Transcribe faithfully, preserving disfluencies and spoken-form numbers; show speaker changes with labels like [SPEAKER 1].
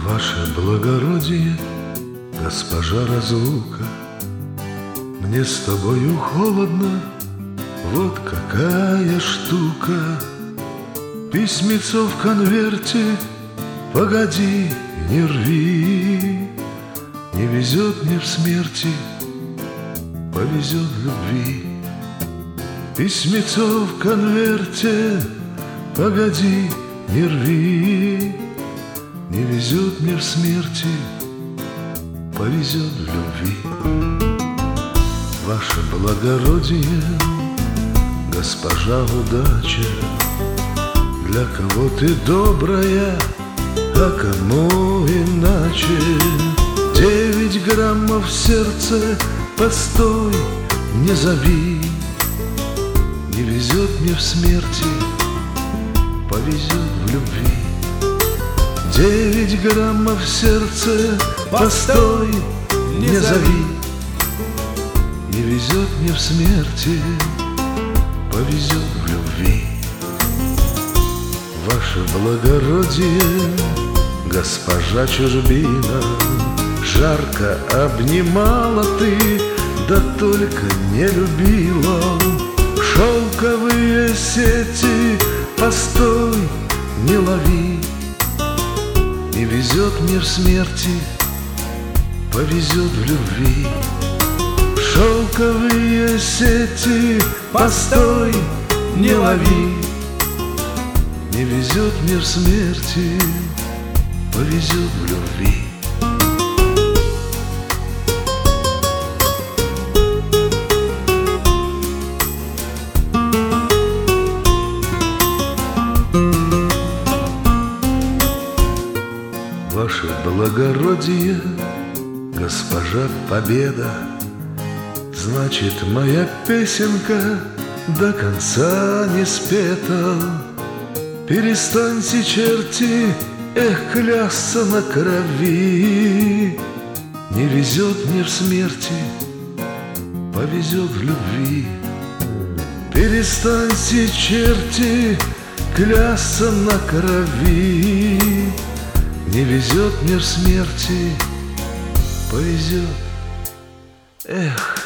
[SPEAKER 1] Ваше благородие, госпожа разлука, мне с тобою холодно, вот какая штука. Письмецо в конверте, погоди, не рви. Не везет мне в смерти, повезет в любви. Письмецо в конверте, погоди, не рви. Не везет мне в смерти, повезет в любви. Ваше благородие, госпожа удача, для кого ты добрая, а кому иначе. Девять граммов в сердце, постой, не зови. Не везет мне в смерти, повезет в любви. Девять граммов в сердце, постой, не зови. Не везет мне в смерти, повезет в любви. Ваше благородие, госпожа чужбина, жарко обнимала ты, да только не любила. Шелковые сети, постой, не лови. Не везет мне в смерти, повезет в любви. Шелковые сети, постой, не лови. Не везет мне в смерти, повезет в любви. Ваше благородие, госпожа Победа, значит, моя песенка до конца не спета. Перестаньте, черти, эх, клясться на крови. Не везет мне в смерти, повезет в любви. Перестаньте, черти, клясться на крови. Не везет мне в смерти, повезет, эх.